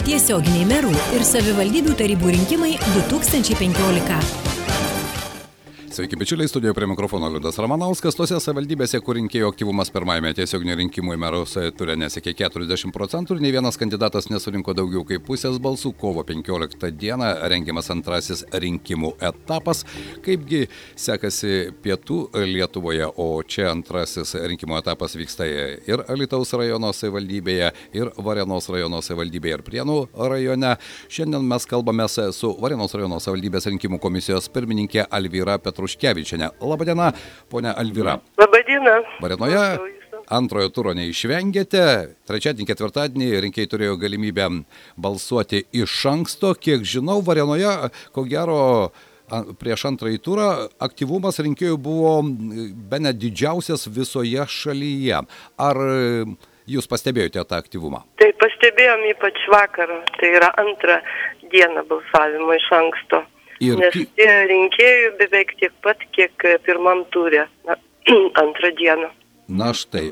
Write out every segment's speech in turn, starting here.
Tiesioginiai merų ir savivaldybių tarybų rinkimai 2015. Sveiki, bičiuliai, studijoje prie mikrofono Liudas Ramanauskas. Tose savivaldybėse, kur rinkėjų aktyvumas pirmajame tiesioginių rinkimų į merus turi nesiekė 40% ir nei vienas kandidatas nesurinko daugiau kaip pusės balsų, kovo 15 dieną rengiamas antrasis rinkimų etapas. Kaipgi sekasi pietų Lietuvoje, o čia antrasis rinkimų etapas vyksta ir Alytaus rajono savivaldybėje, ir Varėnos rajono savivaldybėje, ir Prienų rajone. Šiandien mes kalbamės su Varėnos rajono savivaldybės rinkimų komisijos pirmininkė Alvyra Petruškevičienė. Labadiena, ponia Alvyra. Labadiena. Varėnoje antrojo turo neišvengėte. Trečiadienį, ketvirtadienį rinkėjai turėjo galimybę balsuoti iš anksto. Kiek žinau, Varėnoje, ko gero, prieš antrąjį turą aktyvumas rinkėjų buvo bene didžiausias visoje šalyje. Ar jūs pastebėjote tą aktyvumą? Tai pastebėjom ypač vakarą, tai yra antrą dieną balsavimo iš anksto. Nes tie rinkėjų beveik tiek pat, kiek pirmam turė, antrą dieną. Na štai.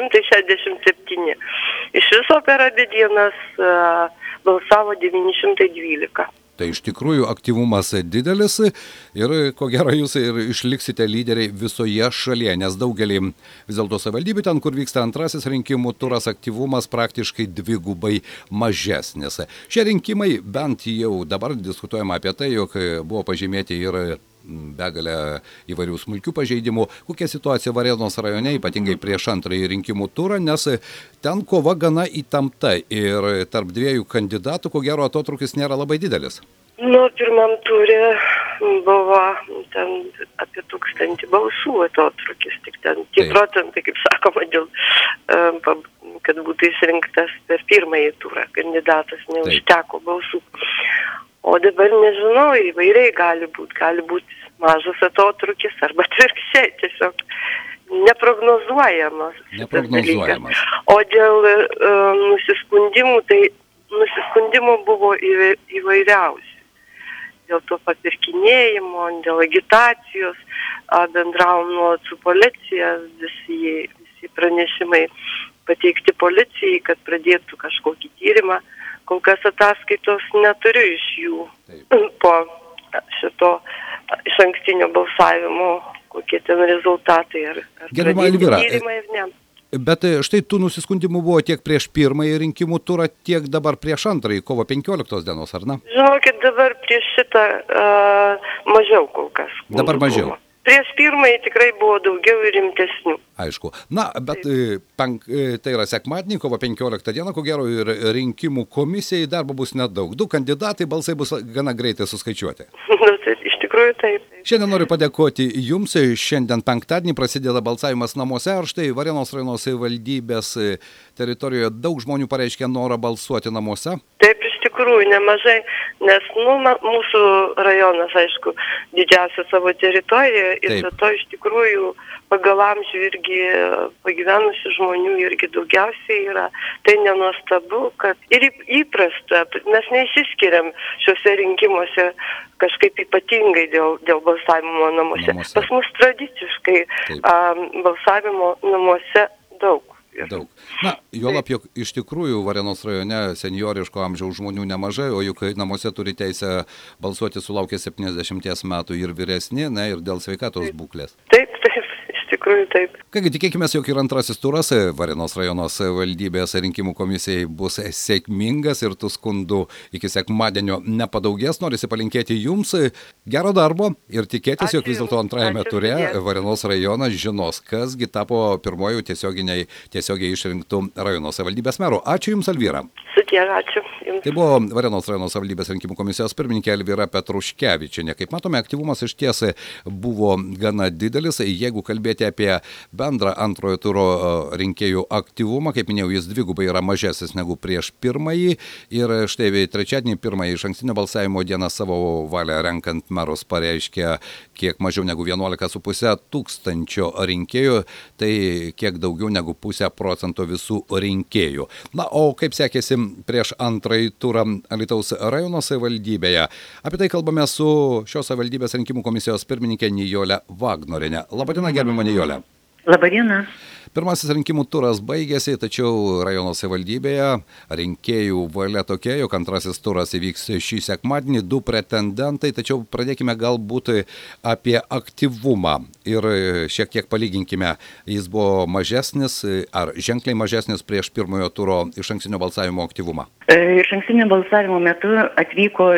567. Iš viso per abi dienas balsavo 912. Tai iš tikrųjų aktyvumas didelis ir ko gero jūs ir išliksite lyderiai visoje šalyje, nes daugelį vis dėlto savivaldybių ten, kur vyksta antrasis rinkimų turas, aktyvumas praktiškai dvigubai mažesnis. Šie rinkimai, bent jau dabar diskutuojama apie tai, jog buvo pažymėti ir begalę įvairių smulkių pažeidimų. Kokia situacija Varėnos rajone, ypatingai prieš antrąjį rinkimų turą, nes ten kova gana įtempta ir tarp dviejų kandidatų, ko gero, atotrūkis nėra labai didelis. Pirmam turė buvo ten apie 1000 balsų atotrūkis, tik ten tie procentai, kaip sakoma, dėl, kad būtų išrinktas per pirmąjį turą kandidatas, neužteko balsų. O dabar nežinau, įvairiai gali būti mažas atotrūkis arba atvirkščiai, tiesiog neprognozuojamas. O dėl nusiskundimų, tai nusiskundimų buvo įvairiausių. Dėl to papirkinėjimo, dėl agitacijos, bendravom nuolat su policija, visi pranešimai pateikti policijai, kad pradėtų kažkokį tyrimą. Kol kas ataskaitos neturiu iš jų po šito iš ankstinio balsavimo, kokie ten rezultatai ar pradėti tyrimą ir ne. Bet štai tų nusiskundimų buvo tiek prieš pirmąjį rinkimų turą, tiek dabar prieš antrąjį, kovo 15 dienos, ar ne? Žinokit, dabar prieš šitą mažiau kol kas. Dabar mažiau. Prieš pirmąjį tikrai buvo daugiau ir rimtesnių. Aišku. Na, bet tai yra sekmadienį, kovo 15 dieną, ko gero ir rinkimų komisijai darbo bus nedaug. 2 kandidatai, balsai bus gana greitai suskaičiuoti. Iš tikrųjų taip. Šiandien noriu padėkoti Jums. Šiandien penktadienį prasideda balsavimas namuose. Ar štai Varėnos rajono savivaldybės teritorijoje daug žmonių pareiškė norą balsuoti namuose? Taip, iš tikrųjų nemažai, nes mūsų rajonas, aišku, didžiausia savo teritorijoje ir be to iš tikrųjų pagal amžių irgi pagyvenusių žmonių irgi daugiausiai yra. Tai nenuostabu, kad ir įprasta, mes neišsiskiriam šiuose rinkimuose kažkaip ypatingai dėl balsavimo namuose. Pas mus tradiciškai balsavimo namuose daug. Na, juolab, jog iš tikrųjų Varėnos rajone senioriško amžiaus žmonių nemažai, o juk namuose turi teisę balsuoti sulaukę 70 metų ir vyresni, ir dėl sveikatos būklės. Taip, iš tikrųjų taip. Kągi, tikėkime, jog ir antrasis turas Varėnos rajono savivaldybės rinkimų komisijai bus sėkmingas ir tų skundų iki sekmadienio nepadaugės. Norisi palinkėti Jums gero darbo ir tikėtis, jog vis dėlto antrajame ture Varėnos rajonas žinos, kasgi tapo pirmojų tiesiogiai išrinktų rajono savivaldybės merų. Ačiū Jums, Alvyra. Sutie, ačiū Jums. Tai buvo Varėnos rajono savivaldybės rinkimų komisijos pirmininkė Alvyra Petruškevičienė. Kaip matome, aktyvumas iš ties buvo gana didelis. Jeigu kalbėti apie bendrą antrojo turo rinkėjų aktyvumą, kaip minėjau, jis dvigubai yra mažesnis negu prieš pirmąjį. Ir štai trečiadienį pirmąjį iš ankstinio balsavimo dieną savo valią renkant merus pareiškė kiek mažiau negu 11,5 tūkstančio rinkėjų, tai kiek daugiau negu 0,5% visų rinkėjų. Na, o kaip sekėsi prieš antrąjį turą Alytaus rajono savivaldybėje? Apie tai kalbame su šios savivaldybės rinkimų komisijos pirmininkė Nijolė Vagnorienė. Labadiena, gerbiama Nijolė. Labadiena. Pirmasis rinkimų turas baigėsi, tačiau rajono savivaldybėje rinkėjų valia tokia, jog antrasis turas įvyks šį sekmadienį, 2 pretendentai, tačiau pradėkime galbūt apie aktyvumą ir šiek tiek palyginkime, jis buvo mažesnis ar ženkliai mažesnis prieš pirmojo turo išankstinio balsavimo aktyvumą. Išankstinio balsavimo metu atvyko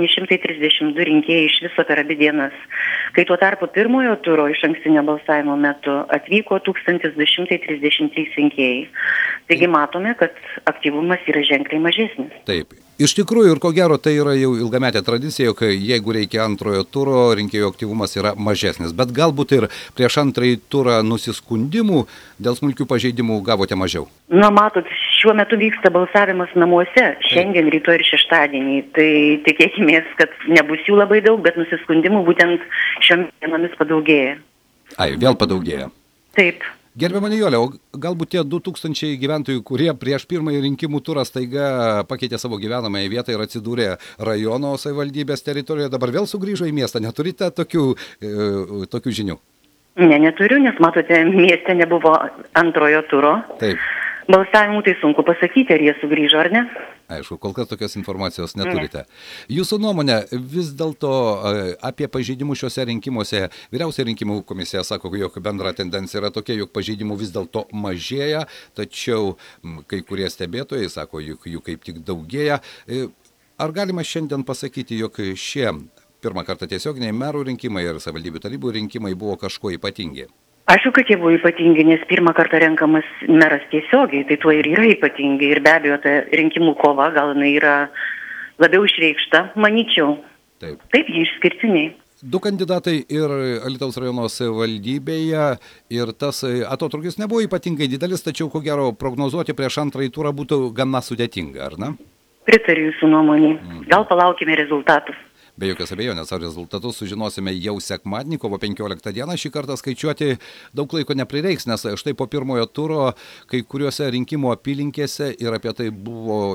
732 rinkėjai iš viso per abi dienas, kai tuo tarpu pirmojo turo išankstinio balsavimo metu atvyko 1233 rinkėjai. Taigi matome, kad aktyvumas yra ženkliai mažesnis. Taip. Iš tikrųjų ir ko gero tai yra jau ilgametė tradicija, jog jeigu reikia antrojo turo, rinkėjų aktyvumas yra mažesnis. Bet galbūt ir prieš antrąjį turą nusiskundimų dėl smulkių pažeidimų gavote mažiau. Na, matot, šiuo metu vyksta balsavimas namuose, šiandien, rytoj ir šeštadienį. Tai tikėkimės, kad nebus jų labai daug, bet nusiskundimų būtent šiomis dienomis padaugėja. Vėl padaugėja. Taip. Gerbiama Nijolė, o galbūt tie 2000 gyventojų, kurie prieš pirmąjį rinkimų turą staiga pakeitė savo gyvenamąją vietą ir atsidūrė rajono savivaldybės teritorijoje, dabar vėl sugrįžo į miestą. Neturite tokių žinių? Ne, neturiu, nes matote, mieste nebuvo antrojo turo. Taip. Balsavimų tai sunku pasakyti, ar jie sugrįžo ar ne. Aišku, kol kas tokios informacijos neturite. Jūsų nuomonė vis dėlto apie pažeidimus šiuose rinkimuose, vyriausioji rinkimų komisija sako, jog bendra tendencija yra tokia, jog pažeidimų vis dėlto mažėja, tačiau kai kurie stebėtojai sako, jog jų kaip tik daugėja. Ar galima šiandien pasakyti, jog šie pirmą kartą tiesioginiai merų rinkimai ir savivaldybių tarybų rinkimai buvo kažkuo ypatingi? Aišku, kad jie buvo ypatingi, nes pirmą kartą renkamas meras tiesiogiai, tai tuo ir yra ypatingi. Ir be abejo, ta rinkimų kova gal jinai yra labiau išreikšta, manyčiau. Taip, jie išskirtiniai. 2 kandidatai ir Alytaus rajono savivaldybėje ir tas atotrūkis nebuvo ypatingai didelis, tačiau ko gero prognozuoti prieš antrąjį turą būtų gana sudėtinga, ar ne? Pritariu jūsų nuomonį. Gal palaukime rezultatus. Be jokios abejonės, ar rezultatus sužinosime jau sekmadienį, kovo 15 dieną. Šį kartą skaičiuoti daug laiko neprireiks, nes štai po pirmojo turo kai kuriuose rinkimų apylinkėse ir apie tai buvo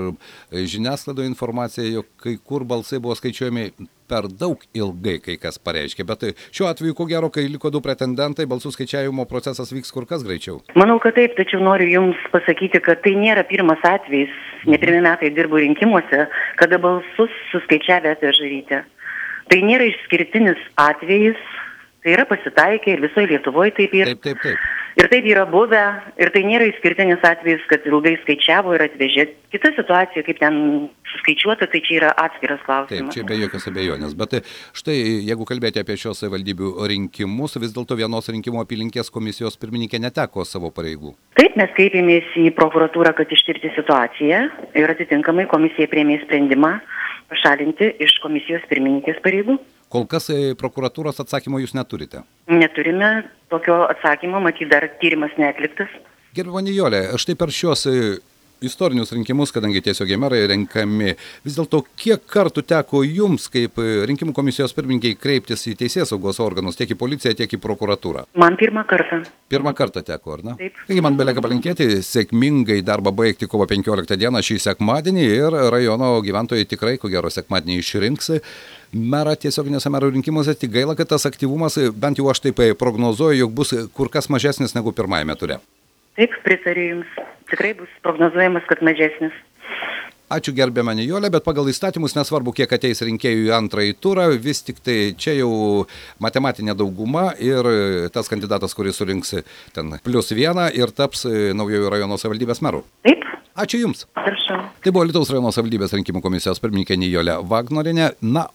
ir žiniasklaidoje informacija, jog kai kur balsai buvo skaičiuojami per daug ilgai, kai kas pareiškė. Bet šiuo atveju, ko gero, kai liko 2 pretendentai, balsų skaičiavimo procesas vyks kur kas greičiau. Manau, kad taip, tačiau noriu Jums pasakyti, kad tai nėra pirmas atvejis, ne pirmi metai dirbu rinkimuose, kada balsus suskaičiavę atvežaryte. Tai nėra išskirtinis atvejis, tai yra pasitaikę ir visoje Lietuvoje taip yra. Taip. Ir taip yra buvę, ir tai nėra išskirtinis atvejis, kad ilgai skaičiavo ir atvežė. Kita situacija, kaip ten suskaičiuota, tai čia yra atskiras klausimas. Taip, čia be jokios abejonės. Bet štai, jeigu kalbėti apie šios savivaldybių rinkimus, vis dėlto vienos rinkimų apylinkės komisijos pirmininkė neteko savo pareigų. Taip, mes kreipėmės į prokuratūrą, kad ištirti situaciją ir atitinkamai komisija priėmė sprendimą pašalinti iš komisijos pirmininkės pareigų. Kol kas prokuratūros atsakymo jūs neturite? Neturime tokio atsakymo, matyt, dar tyrimas neatliktas. Gerbiama Nijolė, štai per šios istorinius rinkimus, kadangi tiesiogiai merai renkami, vis dėlto kiek kartų teko jums, kaip rinkimų komisijos pirmininkiai, kreiptis į teisėsaugos organus, tiek į policiją, tiek į prokuratūrą? Man pirmą kartą. Pirmą kartą teko, ar ne? Taip. Taigi man belieka palinkėti sėkmingai darbą baigti kovo 15 dieną šį sekmadienį ir rajono gyventojai tikrai, ko gero, sekmadienį išrinks merą tiesioginėse merų rinkimuose. Tik gaila, kad tas aktyvumas, bent jau aš taip prognozuoju, jog bus kur kas mažesnis negu pirmajame ture. Taip, pritariu Jums. Tikrai bus prognozuojamas, kad mažesnis. Ačiū gerbiama Nijolė, bet pagal įstatymus nesvarbu, kiek ateis rinkėjų į antrąjį turą, vis tik tai čia jau matematinė dauguma ir tas kandidatas, kuris surinks ten +1 ir taps naujojo rajono savivaldybės meru. Taip. Ačiū Jums. Prašau. Tai buvo Alytaus rajono savivaldybės rinkimų komisijos pirmininkė Nijolė Vagnorienė. Na,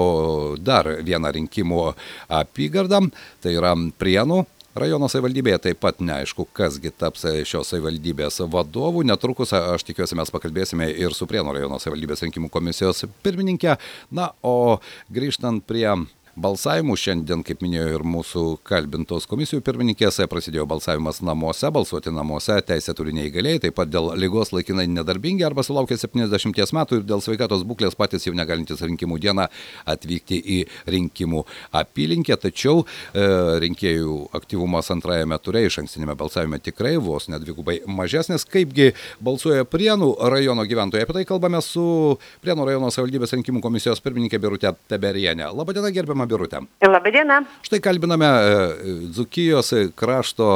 o dar vieną rinkimų apygardą, tai yra Prienų rajono savivaldybėje, taip pat neaišku, kasgi taps šios savivaldybės vadovų. Netrukus, aš tikiuosi, mes pakalbėsime ir su Prienų rajono savivaldybės rinkimų komisijos pirmininkė. Na, o grįžtant prie balsavimų, šiandien, kaip minėjo ir mūsų kalbintos komisijų pirmininkės, prasidėjo balsavimas namuose, balsuoti namuose teisę turi neįgaliai, taip pat dėl ligos laikinai nedarbingi arba sulaukę 70 metų ir dėl sveikatos būklės patys jau negalintys rinkimų dieną atvykti į rinkimų apylinkę. Tačiau rinkėjų aktyvumas antrajame ture išankstinėme balsavime tikrai vos nedvigubai mažesnis. Kaipgi balsuoja Prienų rajono gyventojai? Apie tai kalbame su Prienų rajono savivaldybės rinkimų komisijos pirmininkė Birutė Teberienė. Labadiena, gerbiama Birutė. Labadiena. Štai kalbiname Dzūkijos krašto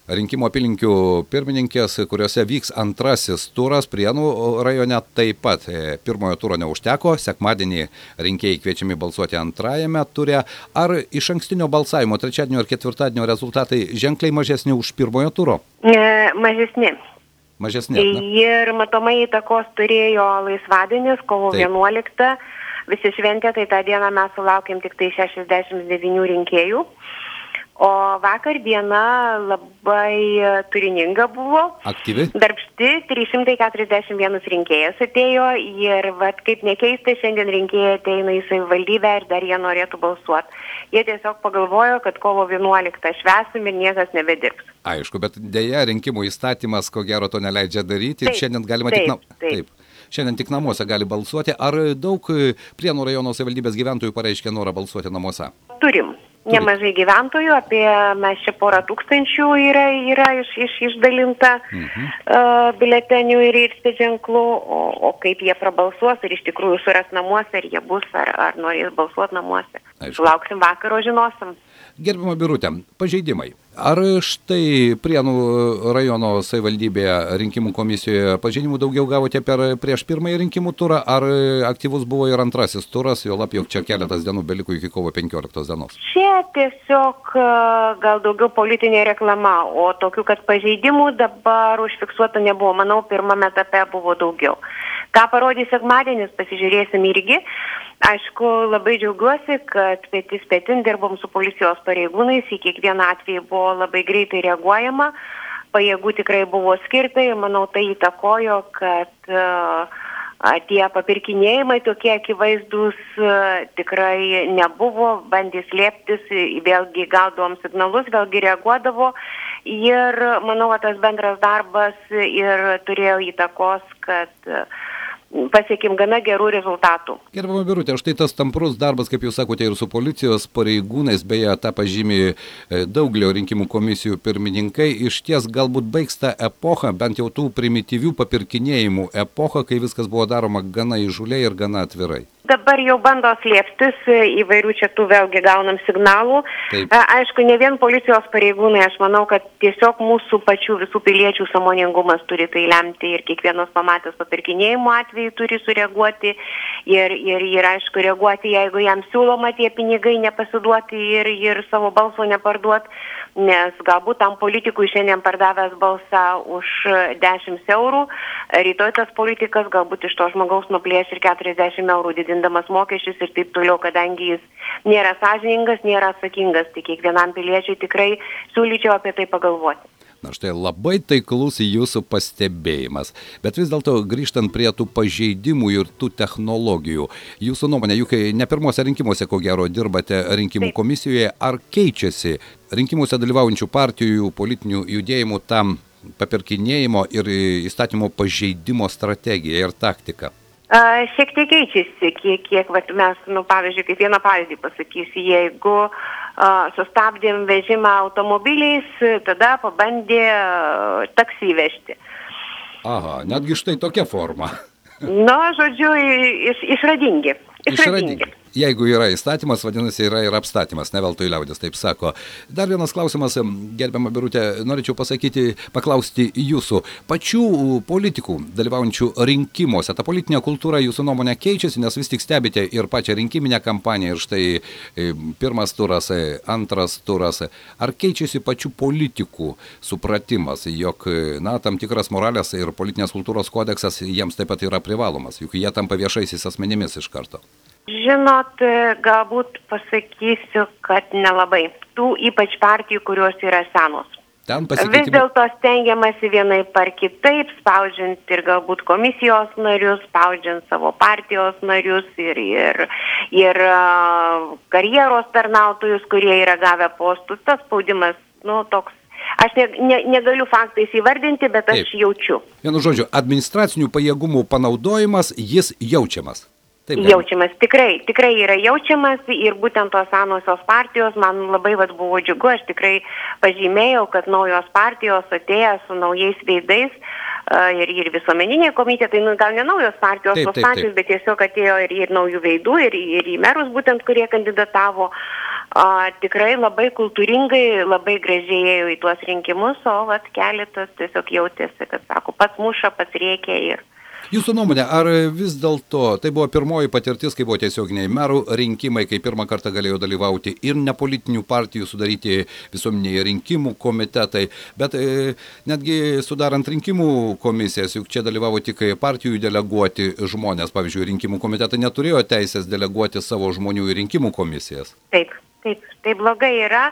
rinkimų apylinkių pirmininkės, kuriuose vyks antrasis turas Prienų rajone taip pat. Pirmojo turo neužteko, sekmadienį rinkėjai kviečiami balsuoti antrajame ture. Ar iš ankstinio balsavimo trečiadienio ir ketvirtadienio rezultatai ženkliai mažesni už pirmojo turo? Mažesni. Mažesni. Ir matomai įtakos turėjo laisvadienis, kovo 11. Visi šventė, tai tą dieną mes sulaukėm tik tai 69 rinkėjų. O vakar diena labai turininga buvo. Aktyvi? Darbšti, 341 rinkėjas atėjo ir kaip nekeista, šiandien rinkėjai ateina į savivaldybę ir dar jie norėtų balsuoti. Jie tiesiog pagalvojo, kad kovo 11 švęsim ir niekas nebedirbs. Aišku, bet dėja rinkimų įstatymas ko gero to neleidžia daryti. Taip, šiandien galima taip. Šiandien tik namuose gali balsuoti. Ar daug Prienų rajono savivaldybės gyventojų pareiškė norą balsuoti namuose? Turim. Nemažai gyventojų, mes čia 100 tūkstančių yra išdalinta biuletenių ir ženklų, o kaip jie prabalsuos, ar iš tikrųjų suras namuose, ar jie bus, ar norės balsuoti namuose. Lauksim vakaro, žinosim. Gerbiama Birutė, pažeidimai. Ar štai Prienų rajono savivaldybėje rinkimų komisijoje pažeidimų daugiau gavote prieš pirmąjį rinkimų turą, ar aktyvus buvo ir antrasis turas, juolab jog čia keletas dienų beliko iki kovo 15 dienos? Čia tiesiog gal daugiau politinė reklama, o tokių, kad pažeidimų dabar užfiksuota nebuvo. Manau, pirmame etape buvo daugiau. Ką parodys sekmadienis, pasižiūrėsim irgi. Aišku, labai džiaugiuosi, kad petis petin dirbom su policijos pareigūnais, į kiekvieną atvejį buvo labai greitai reaguojama, pajėgų tikrai buvo skirta ir manau tai įtakojo, kad tie papirkinėjimai tokie akivaizdus tikrai nebuvo, bandė slėptis, vėlgi gaudavom signalus, vėlgi reaguodavo ir manau, tas bendras darbas ir turėjo įtakos, kad pasiekėm gana gerų rezultatų. Gerbiama Birutė, štai tas tamprus darbas, kaip jūs sakote, ir su policijos pareigūnais, beje, tą pažymį daugelio rinkimų komisijų pirmininkai, išties galbūt baigs tą epochą, bent jau tų primityvių papirkinėjimų epochą, kai viskas buvo daroma gana įžūliai ir gana atvirai. Dabar jau bando slėptis, įvairių čia tų vėlgi gaunam signalų. Taip. Aišku, ne vien policijos pareigūnai, aš manau, kad tiesiog mūsų pačių visų piliečių sąmoningumas turi tai lemti ir kiekvienas pamatęs papirkinėjimo atveju turi sureaguoti ir aišku, reaguoti, jeigu jam siūloma tie pinigai nepasiduoti ir savo balso neparduoti, nes galbūt tam politikui šiandien pardavęs balsą už 10 eurų, rytoj tas politikas galbūt iš to žmogaus nuplėš ir 40 eurų didindamas mokesčius ir taip toliau, kadangi jis nėra sąžiningas, nėra atsakingas, tai kiekvienam piliečiui tikrai siūlyčiau apie tai pagalvoti. Na štai labai taiklus jūsų pastebėjimas, bet vis dėlto grįžtant prie tų pažeidimų ir tų technologijų, jūsų nuomonė, juk ne pirmose rinkimuose, ko gero, dirbate rinkimų komisijoje, ar keičiasi rinkimuose dalyvaujančių partijų, politinių judėjimų tam papirkinėjimo ir įstatymo pažeidimo strategija ir taktika? Šiek tiek keičiasi, kiek mes, pavyzdžiui, kaip vieną pavyzdį pasakysiu, jeigu sustabdėm vežimą automobiliais, tada pabandė taksi vežti. Aha, netgi štai tokia forma. Žodžiu, išradingi. Jeigu yra įstatymas, vadinasi, yra ir apstatymas, ne veltui liaudis taip sako. Dar vienas klausimas, gerbiama Birutė, norėčiau paklausti jūsų, pačių politikų dalyvaujančių rinkimuose. Ta politinė kultūra jūsų nuomonė keičiasi, nes vis tik stebite ir pačią rinkiminę kampaniją, ir štai pirmas turas, antras turas. Ar keičiasi pačių politikų supratimas, jog tam tikras moralės ir politinės kultūros kodeksas jiems taip pat yra privalomas, juk jie tampa viešaisiais asmenimis iš karto? Žinot, galbūt pasakysiu, kad nelabai. Tų ypač partijų, kurios yra senos. Vis dėlto stengiamasi vienaip ar kitaip, spaudžiant ir galbūt komisijos narius, spaudžiant savo partijos narius ir karjeros tarnautojus, kurie yra gavę postus. Tas spaudimas, toks. Aš negaliu faktais įvardinti, bet aš jaučiu. Vienu žodžiu, administracinių pajėgumų panaudojimas, jis jaučiamas. Taip, jaučiamas, tikrai yra jaučiamas ir būtent tos senosios partijos man labai buvo džiugu, aš tikrai pažymėjau, kad naujos partijos atėjo su naujais veidais ir visuomeniniai komitetai, gal ne naujos partijos, tos partijos, bet tiesiog atėjo ir naujų veidų ir į merus būtent, kurie kandidatavo. Tikrai labai kultūringai, labai gražiai ėjo į tuos rinkimus, o keletas tiesiog jautėsi, kad sako, pats muša, pats rėkia ir... Jūsų nuomonė, ar vis dėlto tai buvo pirmoji patirtis, kai buvo tiesioginiai merų rinkimai, kai pirmą kartą galėjo dalyvauti ir nepolitinių partijų sudaryti visuomeniniai rinkimų komitetai, bet netgi sudarant rinkimų komisijas, juk čia dalyvavo tik partijų deleguoti žmonės, pavyzdžiui, rinkimų komitetai neturėjo teisės deleguoti savo žmonių į rinkimų komisijas. Taip, tai blogai yra.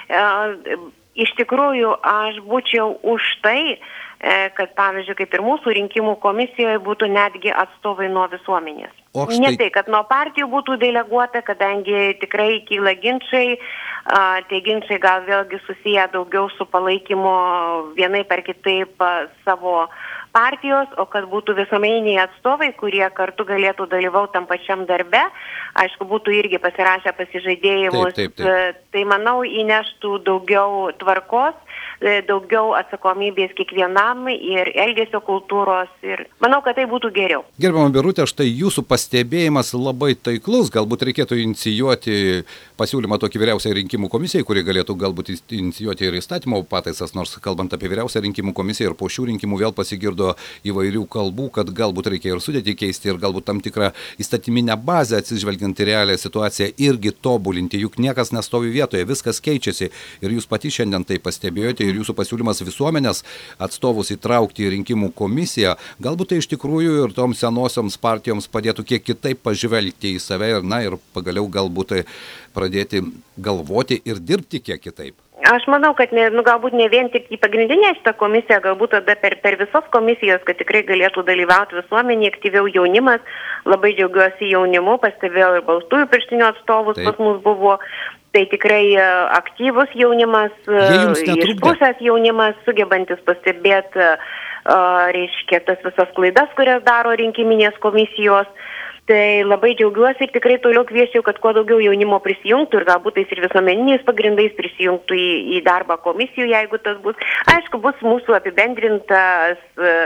Iš tikrųjų, aš būčiau už tai, kad, pavyzdžiui, kaip ir mūsų rinkimų komisijoje būtų netgi atstovai nuo visuomenės. Ne tai, kad nuo partijų būtų deleguota, kadangi tikrai kyla ginčiai, tie ginčiai gal vėlgi susiję daugiau su palaikymu vienai per kitaip savo partijos, o kad būtų visuomeniniai atstovai, kurie kartu galėtų dalyvauti tam pačiam darbe, aišku, būtų irgi pasirašę pasižadėjimus, taip. Tai manau įneštų daugiau tvarkos, daugiau atsakomybės kiekvienam ir elgesio kultūros ir manau, kad tai būtų geriau. Gerbiama Birutė, štai jūsų pastebėjimas labai taiklus, galbūt reikėtų inicijuoti pasiūlymą tokį vyriausiai rinkimų komisijai, kuri galėtų galbūt inicijuoti ir įstatymo pataisas, nors kalbant apie vyriausią rinkimų komisiją ir po šių rinkimų vėl pasigirdo įvairių kalbų, kad galbūt reikia ir sudėtį keisti ir galbūt tam tikrą įstatyminę bazę atsižvelgiant į realią situaciją irgi tobulinti, juk niekas nestovi vietoje, viskas keičiasi ir jūs pati šiandien tai pastebėjote ir jūsų pasiūlymas visuomenės atstovus įtraukti į rinkimų komisiją, galbūt tai iš tikrųjų ir toms senosioms partijoms padėtų kiek kitaip pažvelgti į save ir pagaliau galbūt pradėti galvoti ir dirbti kiek kitaip. Aš manau, kad galbūt ne vien tik į pagrindinę šitą komisiją, galbūt tada per visas komisijas, kad tikrai galėtų dalyvauti visuomenė, aktyviau jaunimas. Labai džiaugiuosi jaunimu, pastebėjau ir baltųjų pirštinių atstovus pas mus buvo. Tai tikrai aktyvus jaunimas, išprusęs jaunimas, sugebantis pastebėti, reiškia, tas visas klaidas, kurias daro rinkiminės komisijos. Tai labai džiaugiuosi ir tikrai toliau kviesčiau, kad kuo daugiau jaunimo prisijungtų ir galbūt tais ir visuomeniniais pagrindais prisijungtų į darbą komisijų, jeigu tas bus. Aišku, bus mūsų apibendrintas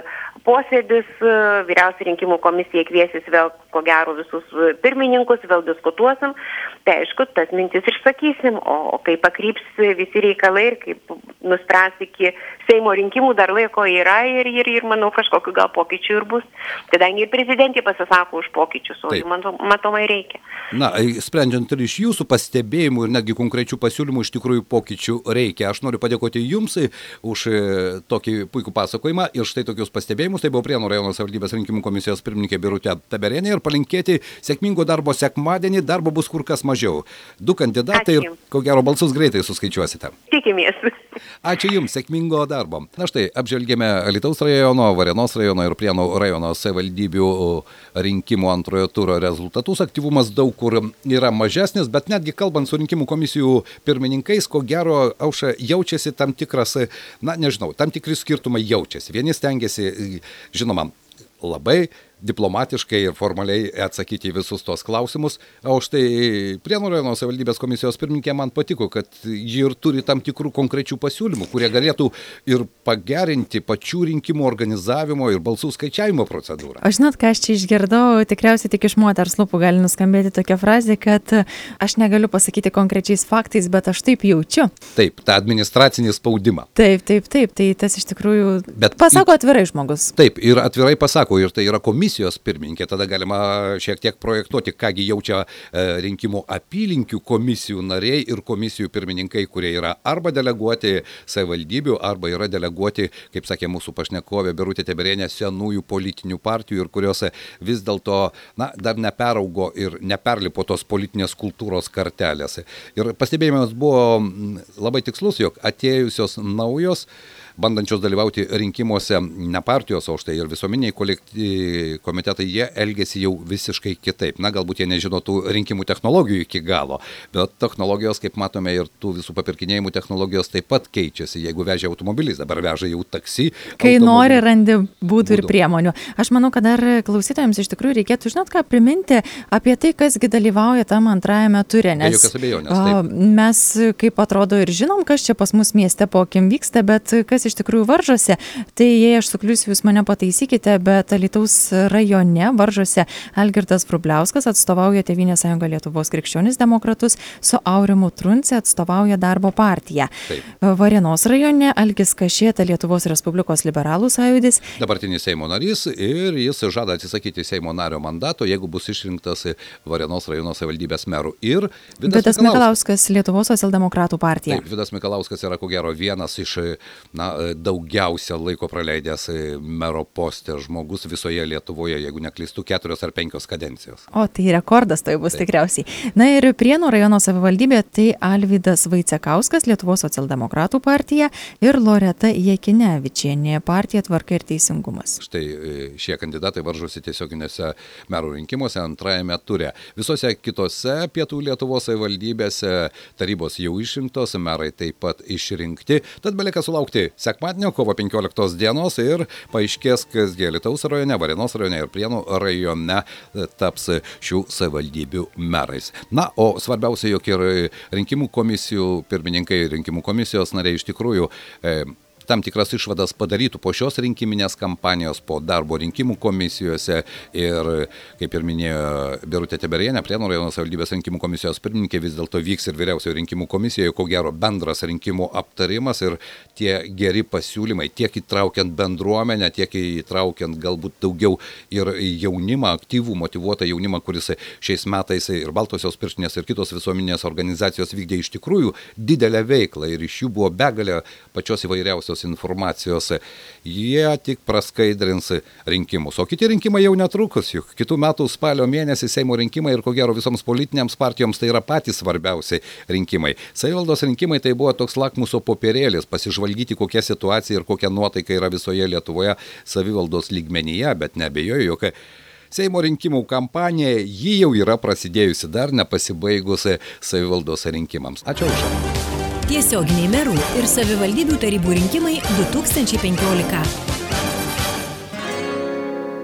posėdis, vyriausia rinkimų komisija kviesis vėl, ko gero, visus pirmininkus, vėl diskutuosim. Tai aišku, tas mintis išsakysim, o kaip pakryps visi reikalai ir kaip nuspręs iki Seimo rinkimų dar laiko yra ir manau, kažkokiu gal pokyčių ir bus. Kadangi ir prezidentė pasisako už pokyčius, o jų matomai reikia. Na, sprendžiant ir iš jūsų pastebėjimų ir netgi konkrečių pasiūlymų, iš tikrųjų pokyčių reikia. Aš noriu padėkoti jums už tokį puikų pasakojimą ir štai tokius pastebėjimus. Tai buvo Prienų rajono savivaldybės rinkimų komisijos pirmininkė Birutė Taberienė ir palinkėti sėkmingo darbo sekmadienį. Darbo bus kur kas mažiau. 2 kandidatai ir ko gero balsus greitai suskaičiuosite. Tikimės. Ačiū jums, sėkmingo darbo. Na štai, apžvelgėme Alytaus rajono, Varėnos rajono ir Prienų rajono savivaldybių rinkimų antrojo turo rezultatus. Aktyvumas daug kur yra mažesnis, bet netgi kalbant su rinkimų komisijų pirmininkais, ko gero, Aušra, jaučiasi tam tikras, tam tikri skirtumai jaučiasi. Vieni stengiasi, žinoma, labai diplomatiškai ir formaliai atsakyti į visus tos klausimus. O štai Prienų rajono savivaldybės komisijos pirmininkė man patiko, kad ji ir turi tam tikrų konkrečių pasiūlymų, kurie galėtų ir pagerinti pačių rinkimų organizavimo ir balsų skaičiavimo procedūrą. Aš žinot, ką aš čia išgirdau, tikriausiai tik iš moters lūpų gali nuskambėti tokia frazė, kad aš negaliu pasakyti konkrečiais faktais, bet aš taip jaučiu. Taip, tą administracinį spaudimą. Taip, tai tas iš tikrųjų pasako atvirai žmogus. Taip, ir atvirai pasako, ir tai yra komisijos pirmininkė, tada galima šiek tiek projektuoti, kągi jaučia rinkimų apylinkių komisijų nariai ir komisijų pirmininkai, kurie yra arba deleguoti savivaldybių, arba yra deleguoti, kaip sakė mūsų pašnekovė Birutė Taberienė, senųjų politinių partijų ir kurios vis dėlto dar neperaugo ir neperlipo tos politinės kultūros kartelės. Ir pastebėjimas buvo labai tikslus, jog atėjusios naujos, bandančios dalyvauti rinkimuose ne partijos, o štai ir visuomeniai komitetai, jie elgesi jau visiškai kitaip. Galbūt jie nežino tų rinkimų technologijų iki galo, bet technologijos, kaip matome, ir tų visų papirkinėjimų technologijos taip pat keičiasi. Jeigu vežia automobilis, dabar veža jau taksi. Kai nori, randi būdų ir priemonių. Aš manau, kad dar klausytojams iš tikrųjų reikėtų, priminti apie tai, kasgi dalyvauja tam antrajame ture. Nes jokios abejonės, mes, kaip atrodo, ir žinom, kas čia pas mus mieste po akim vyksta, bet kas iš tikrųjų varžosi. Tai jei aš sukliusiu, jūs mane pataisykite, bet Alytaus rajone varžosi Algirdas Vrubliauskas, atstovauja Tėvynės sąjunga Lietuvos krikščionis demokratus, su Aurimu Trunce atstovauja Darbo partiją. Varėnos rajone Algis Kašėta, Lietuvos Respublikos liberalų sąjūdis. Dabartinis Seimo narys ir jis žada atsisakyti Seimo nario mandato, jeigu bus išrinktas Varėnos rajono savivaldybės merų. Ir Vidas Mikalauskas, Lietuvos socialdemokratų partija. Taip, Vidas Mikalauskas yra ko gero vienas iš daugiausia laiko praleidęs mero poste žmogus visoje Lietuvoje, jeigu neklystu, 4 ar 5 kadencijos. O tai rekordas tai bus tikriausiai. Na ir Prienų rajono savivaldybė tai Alvydas Vaicekauskas, Lietuvos socialdemokratų partija ir Loreta Jekinevičienė, partija Tvarka ir teisingumas. Štai šie kandidatai varžosi tiesioginėse merų rinkimuose antrajame ture. Visose kitose pietų Lietuvos savivaldybėse tarybos jau išrinktos, merai taip pat išrinkti. Tad belieka sulaukti sekmadienio, kovo 15 dienos ir paaiškės, kas Alytaus rajone, Varėnos rajone ir Prienų rajone taps šių savivaldybių merais. Na, o svarbiausia, jog ir rinkimų komisijų pirmininkai, rinkimų komisijos nariai iš tikrųjų tam tikras išvadas padarytų po šios rinkiminės kampanijos, po darbo rinkimų komisijose ir, kaip ir minėjo Birutė Teberienė, Prienų rajono savivaldybės rinkimų komisijos pirmininkė, vis dėlto vyks ir vyriausiojo rinkimų komisijoje, ko gero bendras rinkimų aptarimas ir tie geri pasiūlymai, tiek įtraukiant bendruomenę, tiek įtraukiant galbūt daugiau ir jaunimą, aktyvų, motyvuotą jaunimą, kuris šiais metais ir Baltosios pirštinės ir kitos visuomeninės organizacijos vykdė iš tikrųjų didelę veiklą ir iš jų buvo begalė pačios įvairiausios informacijos, jie tik praskaidrins rinkimus. O kiti rinkimai jau netrukus, juk kitų metų spalio mėnesį Seimo rinkimai ir ko gero visoms politinėms partijoms tai yra patys svarbiausi rinkimai. Savivaldos rinkimai tai buvo toks lakmuso popierėlis, pasižvalgyti kokia situacija ir kokia nuotaika yra visoje Lietuvoje savivaldos lygmenyje, bet neabejoju, jog Seimo rinkimų kampanija ji jau yra prasidėjusi, dar nepasibaigus savivaldos rinkimams. Ačiū už. Tiesioginiai merų ir savivaldybių tarybų rinkimai 2015.